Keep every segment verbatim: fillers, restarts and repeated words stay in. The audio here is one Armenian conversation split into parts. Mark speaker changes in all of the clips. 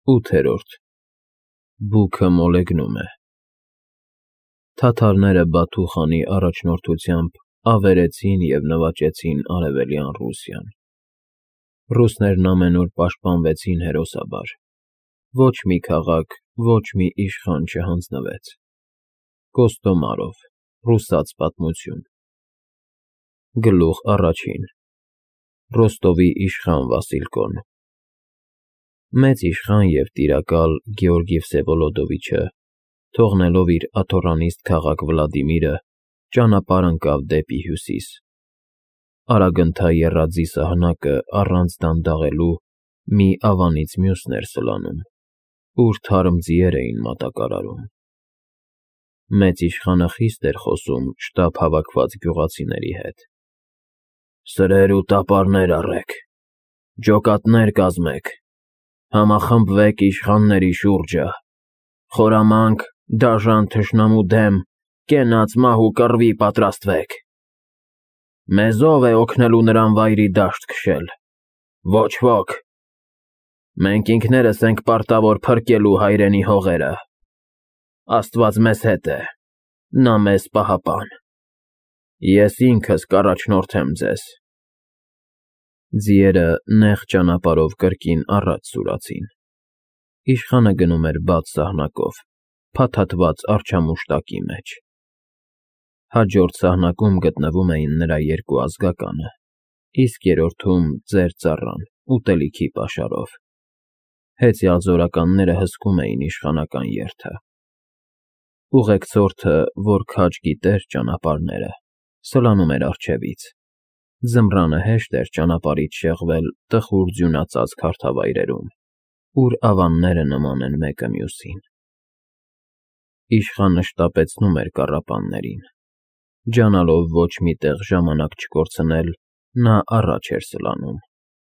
Speaker 1: ութերորդ Բուքը մոլեգնում է Թաթարները Բաթու խանի առաջնորդությամբ ավերեցին և նվաճեցին Արևելյան Ռուսիան։ Ռուսներն ամենուր պաշտպանվեցին հերոսաբար։ Ոչ մի քաղաք, ոչ մի իշխան չհանձնվեց։ Կոստոմարով, Ռուսաց պատմություն։ Գլուխ առաջին Ռոստովի իշխան Վասիլկոն Մեծ իշխան և տիրակալ Գեորգի Վսևոլոդովիչը, թողնելով իր աթոռանիստ քաղաք Վլադիմիրը, ճանապարհ ընկավ դեպի հյուսիս։ Արագընթա եռաձի սահնակը առանց դանդաղելու մի ավանից մյուսն էր սլանում, ուր թարմ ձիեր էին մատակարարում։ Մեծ իշխանը խիստ էր խոսում շտապ հավաքված գյուղացիների հետ. Սրեր ու տապարներ առեք, ջոկատներ կազմեք, համախմբվեք իշխանների շուրջը, խորամանկ, դաժան թշնամու դեմ կենաց մահ ու կռվի պատրաստվեք։ Մեզ ո՞վ է օգնելու նրան վայրի դաշտ քշել։ Ոչ ոք։ Մենք ինքներս ենք պարտավոր փրկելու հայրենի հողերը։ Աստված մեզ հետ է, նա մեզ պահապան։ Ես ինքս կառաջնորդեմ ձեզ։ Ձիերը նեղ ճանապարհով կրկին առաջ սուրացին։ Իշխանը գնում էր բաց սահնակով, փաթաթված արջամուշտակի մեջ։ Հաջորդ սահնակում գտնվում էին նրա երկու ազգականը, իսկ երրորդում ծեր ծառան, ուտելիքի պաշարով։ Հեծյալ զորականները հսկում էին իշխանական երթը։ Ուղեկցորդը, որ քաջ գիտեր ճանապարհները, սլանում էր առջևից։ Ձմռանը հեշտ էր ճանապարհից շեղվել տխուր ձյունածածկ հարթավայրերում, ուր ավանները նման են մեկը մյուսին։ Իշխանը շտապեցնում էր կառապաններին։ Ջանալով ոչ մի տեղ ժամանակ չկորցնել, նա առաջ էր սլանում։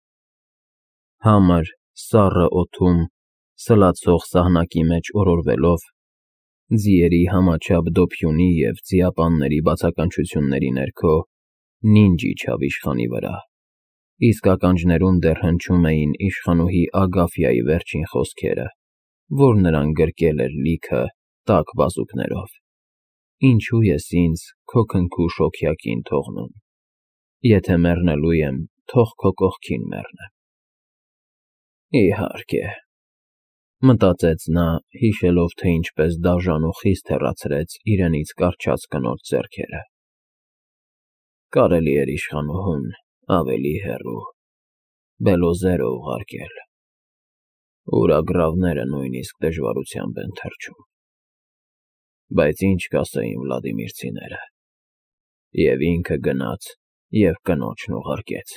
Speaker 1: Համր, սառը օդում, սլացող սահնակի մեջ օրորվելով, ձիերի համաչափ դոփյունի և ձիապանների բացականչությունների ներքո նինջ իջավ իշխանի վրա, իսկ ականջներում դեռ հնչում էին իշխանուհի Ագաֆյայի վերջին խոսքերը, որ նրան գրկել էր լիքը տաք բազուկներով. Ինչու ես ինձ քո քնքուշ հոգյակին թողնում, եթե մեռնելու եմ, թող քո կողքին մեռնեմ։ Իհարկե, մտածեց նա, հիշելով, թե ինչպես դաժան ու խիստ հեռացրեց իրենից կառչած կնոջ ձեռքերը։ Կարելի էր իշխանուհուն ավելի հեռու, Բելոզերը ուղարկել, ուր ագռավները նույնիսկ դժվարությամբ են թռչում։ Բայց ինչ կասեին վլադիմիրցիները։ Եվ ինքը գնաց և կնոջն ուղարկեց։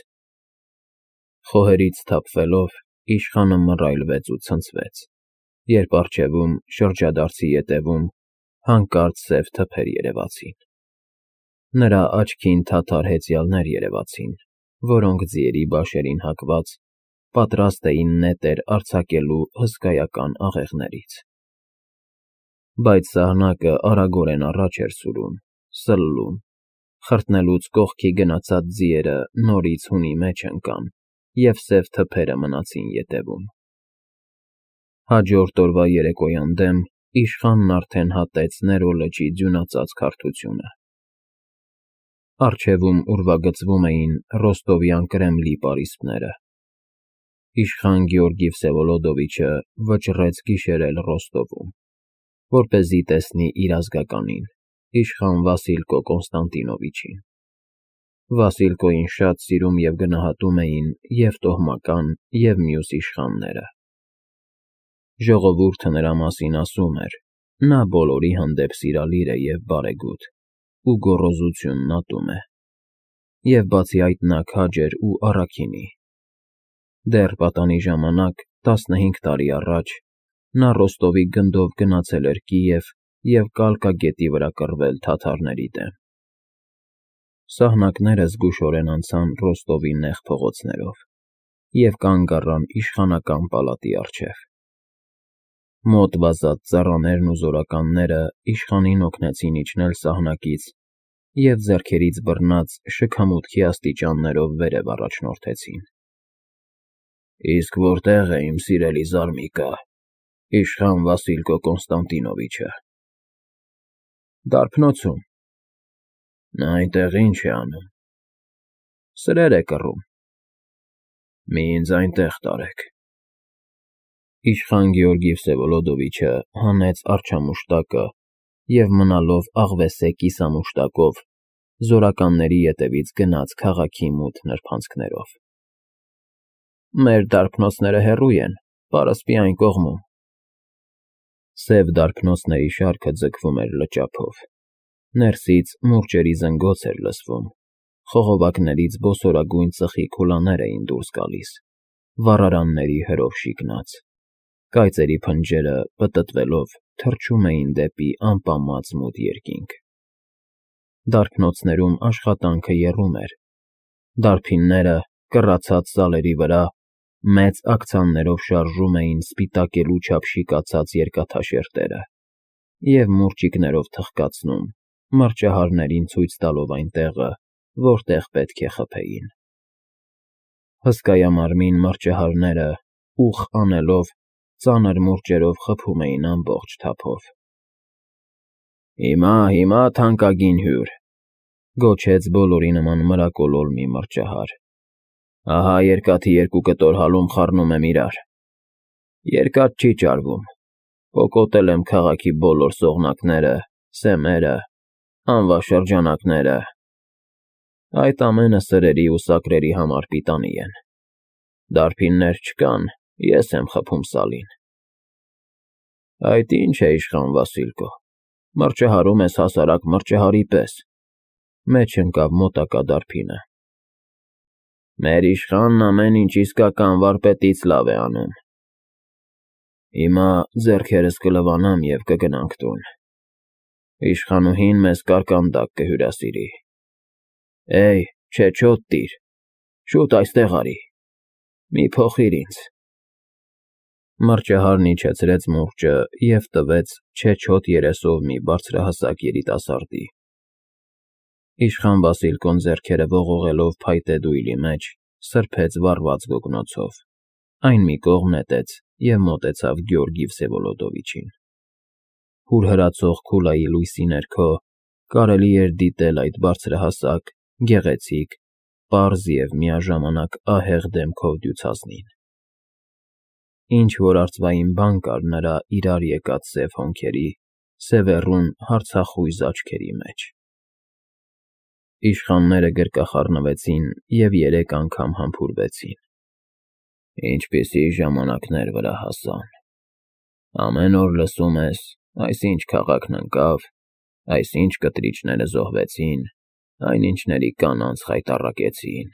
Speaker 1: Խոհերից սթափվելով, իշխանը մռայլվեց ու ցնցվեց, երբ առջևում, շրջադարձի ետևում, հանկարծ սև թփեր երևացին։ Նրա աչքին թաթար հեծյալներ երևացին, որոնք ձիերի բաշերին հակված պատրաստ էին նետեր արձակելու հսկայական աղեղներից։ Բայց սահնակը արագորեն առաջ էր սուրում, սլլում, խրտնելուց կողքի գնացած ձիերը նորից հունի մեջ ընկան, և սև թփերը մնացին ետևում։ Հաջորդ օրվա երեկոյան դեմ իշխանն արդեն հատեց Ներո լճի ձյունածածկ հարթությունը։ Առջևում ուրվագծվում էին ռոստովյան Կրեմլի պարիսպները։ Իշխան Գեորգի Վսևոլոդովիչը վճռեց գիշերել Ռոստովում, որպեսզի տեսնի իր ազգականին, իշխան Վասիլկո Կոնստանտինովիչին։ Վասիլկոյին շատ սիրում և գնահատում էին և տոհմական, և մյուս իշխանները։ Ժողովուրդը նրա մասին ասում էր. նա բոլորի հանդեպ սիրալիր է և բարեգութ, ու գոռոզությունն ատում է։ Եվ բացի այդ նա քաջ էր ու առաքինի։ Դեռ պատանի ժամանակ, տասնհինգ տարի առաջ, նա Ռոստովի գնդով գնացել էր Կիև և Կալկա գետի վրա կռվել թաթարների դեմ։ Սահնակները զգուշորեն անցան Ռոստովի նեղ փողոցներով և կանգ առան իշխանական պալատի առջև։ Մոտ վազած ծառաներն ու զորականները իշխանին օգնեցին իջնել սահնակից և ձեռքերից բռնած շքամուտքի աստիճաններով վերև առաջնորդեցին։ Իսկ որտե՞ղ է իմ սիրելի զարմիկը, Իշխան Վասիլկո Կոնստանտինովիչը։ Դարբնոցում։ Նա այնտեղ ինչ է անում։ Սրեր է կռում։ Մի ինձ այնտեղ տարեք։ Իշխան Գեորգի Վսևոլոդովիչը հանեց արջամուշտակը և մնալով աղվեսե կիսամուշտակով զորականների ետևից գնաց քաղաքի մութ նրբանցքներով։ Մեր դարբնոցները հեռու են, պարսպի այն կողմում։ Սև դարբնոցների շարքը ձգվում էր լճափով։ Ներսից մուրճերի զնգոց էր լսվում, խողովակներից բոսորագույն ծխի քուլաներ էին դուրս գալիս, վառարանների հրով շիկնած։ Կայծերի փնջերը, պտտվելով, թռչում էին դեպի ամպամած մութ երկինք։ Դարբնոցներում աշխատանքը եռում էր։ Դարբինները, կռացած սալերի վրա, մեծ աքցաններով շարժում էին սպիտակելու չափ շիկացած երկաթաշերտերը և մուրճիկներով թխկացնում, մրջահարներին ցույց տալով այն տեղը, որտեղ պետք է խփեին։ Հսկայամարմին մրջահարները, ուխ անելով, ծանր մուրճերով խփում էին ամբողջ թափով։ Հիմա, հիմա, թանկագին հյուր, գոչեց բոլորի նման մրակոլոլ մի մրջահար։ Ահա երկաթի երկու կտոր հալում խառնում եմ իրար։ Երկաթ չի ճարվում։ Կոկոտել եմ քաղաքի բոլոր սողնակները, սեմերը, անվաշրջանակները։ Այդ ամենը սրերի ու սակրերի համար պիտանի են։ Դարբիններ չկան, ես եմ խփում սալին։ Այդ ինչ է, իշխան Վասիլկո, մրջահարում ես հասարակ մրջահարի պես, մեջ ընկավ մոտակա դարբինը։ Մեր իշխանն ամեն ինչ իսկական վարպետից լավ է անում։ Հիմա ձեռքերս կլվանամ և կգնանք տուն։ Իշխանուհին մեզ կարկանդակ կհյուրասիրի։ Էյ, չեչոտ տիր, շուտ այստեղ արի, մի փոխիր ինձ։ Մրջահարն իջեցրեց մուրճը և տվեց չեչոտ երեսով մի բարձրահասակ երիտասարդի։ Իշխան Վասիլկոն ձեռքերը ողողելով փայտե դույլի մեջ, սրբեց վառված գոգնոցով, այն մի կողմ նետեց և մոտեցավ Գեորգի Վսևոլոդովիչին։ Հուրհրացող քուլայի լույսի ներքո կարելի էր դիտել այդ բարձրահասակ, գեղեցիկ, պարզ և միաժամանակ ահեղ դեմքով դյուցազնին։ Ինչ-որ արծվային բան կար նրա իրար եկած սև հոնքերի, սևեռուն, հարցախույզ աչքերի մեջ։ Իշխանները գրկախառնվեցին և երեք անգամ համբուրվեցին։ Ինչպիսի ժամանակներ վրա հասան։ Ամեն օր լսում ես, այսինչ քաղաքն ընկավ, այսինչ կտրիչները զոհվեցին, այնինչների կանանց խայտառակեցին։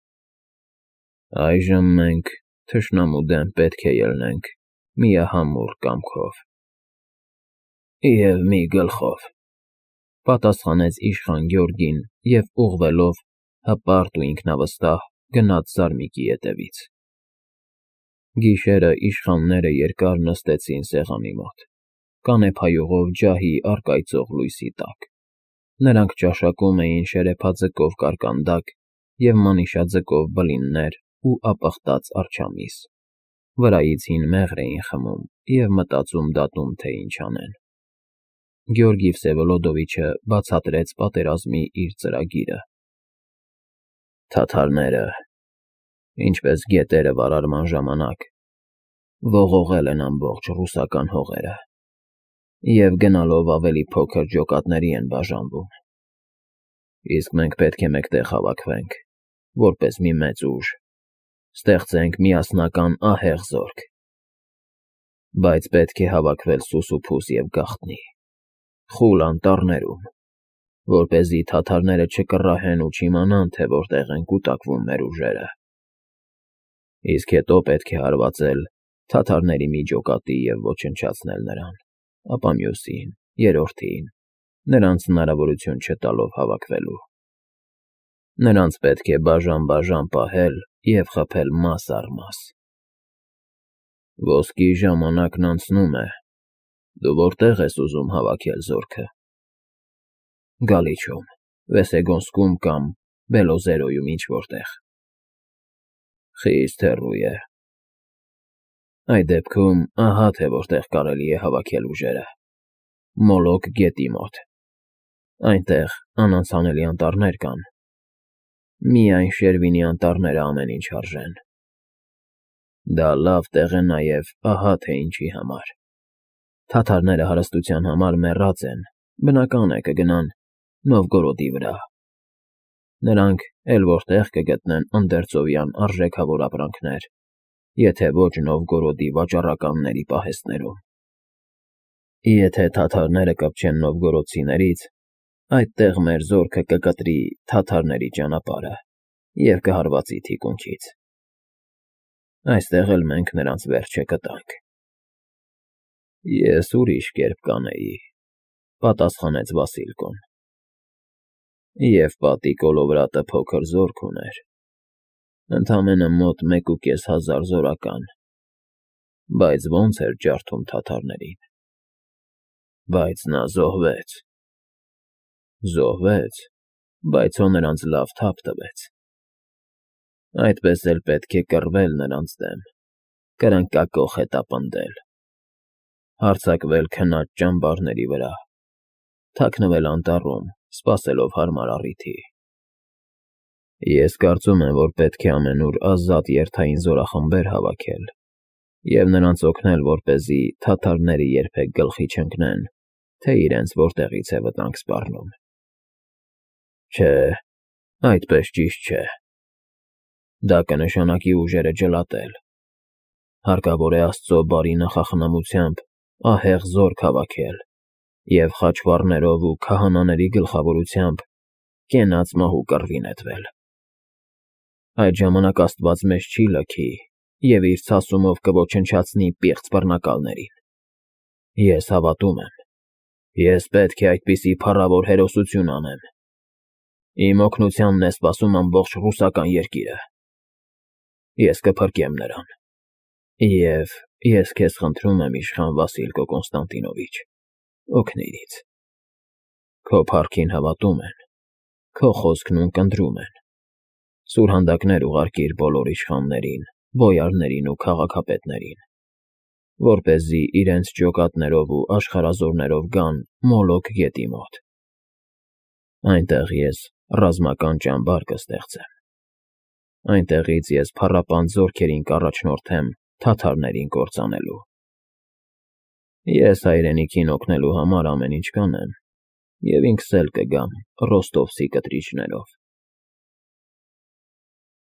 Speaker 1: Այժմ մենք թշնամու դեմ պետք է ելնենք միահամուռ կամքով։ Եվ մի գլխով, պատասխանեց իշխան Գեորգին և ուղղվելով, հպարտ ու ինքնավստահ, գնաց զարմիկի ետևից։ Գիշերը իշխանները երկար նստեցին սեղանի մոտ, կանեփայուղով ջահի առկայծող լույսի տակ։ Նրանք ճաշակում էին շերեփաձկով կարկանդակ և մանիշաձկով բլիններ ու ապխտած արջամիս, վրայից հին մեղր էին խմում և մտածում դատում, թե ինչ անեն։ Գեորգի Վսևոլոդովիչը բացատրեց պատերազմի իր ծրագիրը։ Թաթարները, ինչպես գետերը վարարման ժամանակ, ողողել են ամբողջ ռուսական հողերը և գնալով ավելի փոքր ջոկատների են բաժանվում։ Իսկ մենք պետք է մեկտեղ հավաքվենք, որպես մի մեծ ուժ, ստեղծենք միասնական ահեղ զորք։ Բայց պետք է հավաքվել սուսուփուս և գաղտնի, խուլ անտառներում, որպեսզի թաթարները չկռահեն ու չիմանան, թե որտեղ են կուտակվում մեր ուժերը։ Իսկ հետո պետք է հարվածել թաթարների մի ջոկատի և ոչնչացնել նրան, ապա մյուսին, երրորդին, նրանց հնարավորություն չտալով հավաքվելու։ Նրանց պետք է բաժան֊բաժան պահել և խփել մաս առ մաս։ Ոսկի ժամանակն անցնում է, դու որտե՞ղ ես ուզում հավաքել զորքը։ Գալիչում, Վեսեգոնսկում կամ Բելոզերոյում ինչ֊որ տեղ։ Խիստ հեռու է։ Այդ դեպքում ահա թե որտեղ կարելի է հավաքել ուժերը. Մոլոկ գետի մոտ։ Այնտեղ անանցանելի անտառներ կան։ Միայն Շերվինի անտառները ամեն ինչ արժեն։ Դա լավ տեղ է նաև ահա թե ինչի համար։ Թաթարները հարստության համար մեռած են, բնական է կգնան Նովգորոդի վրա։ Նրանք էլ որտեղ կգտնեն անդերձովյան արժեքավոր ապրանքներ, եթե ոչ Նովգորոդի վաճառականների պահեստներում։ Եթե թաթարները կպչեն նովգորոդցիներից, այդտեղ մեր զորքը կկտրի թաթարների ճանապարհը և կհարվածի թիկունքից։ Այստեղ էլ մենք նրանց վերջը կտանք։ Ես ուրիշ կերպ կանեի, պատասխանեց Վասիլկոն։ Եվ պատի կոլովրատը փոքր զորք ուներ, ընդամենը մոտ մեկուկես հազար զորական, բայց ո՞նց էր ջարդում թաթարներին։ Բայց նա զոհվեց։ Զոհվեց, բայց հո նրանց լավ թափ տվեց։ Այդպես էլ պետք է կռվել նրանց դեմ, կրնկակոխ հետապնդել, հարձակվել քնած ճամբարների վրա, թաքնվել անտառում, սպասելով հարմար առիթի։ Ես կարծում եմ, որ պետք է ամենուր ազատ երթային զորախմբեր հավաքել և նրանց օգնել, որպեսզի թաթարները երբեք գլխի չընկնեն, թե իրենց որտեղից է վտանգ սպառնում։ Չէ, այդպես ճիշտ չէ։ Դա կնշանակի ուժերը ջլատել։ Հարկավոր է Աստծո բարի նախախնամությամբ ահեղ զորք հավաքել և խաչվառներով ու քահանաների գլխավորությամբ կենաց մահու կռվի նետվել։ Այդ ժամանակ Աստված մեզ չի լքի և իր ցասումով կոչնչացնի պիղծ բռնակալներին։ Ես հավատում եմ։ Ես պետք է այդպիսի փառավոր հերոսություն անեմ։ Իմ օգնությանն է սպասում ամբողջ ռուսական երկիրը։ Ես կփրկեմ նրան։ Եվ ես քեզ խնդրում եմ, իշխան Վասիլկո Կոնստանտինովիչ, օգնիր ինձ։ Քո փառքին հավատում են, քո խոսքն ունկնդրում են։ Սուրհանդակներ ուղարկիր բոլոր իշխաններին, բոյարներին ու քաղաքապետերին, որպեսզի իրենց ջոկատներով ու աշխարհազորներով գան Մոլոկ գետի մոտ։ Այնտեղ ես ռազմական ճամբար կստեղծեմ։ Այնտեղից ես փառապանծ զորքերին կառաջնորդեմ թաթարներին կործանելու։ Ես հայրենիքին օգնելու համար ամեն ինչ կանեմ, և ինքս էլ կգամ Ռոստովցի կտրիչներով։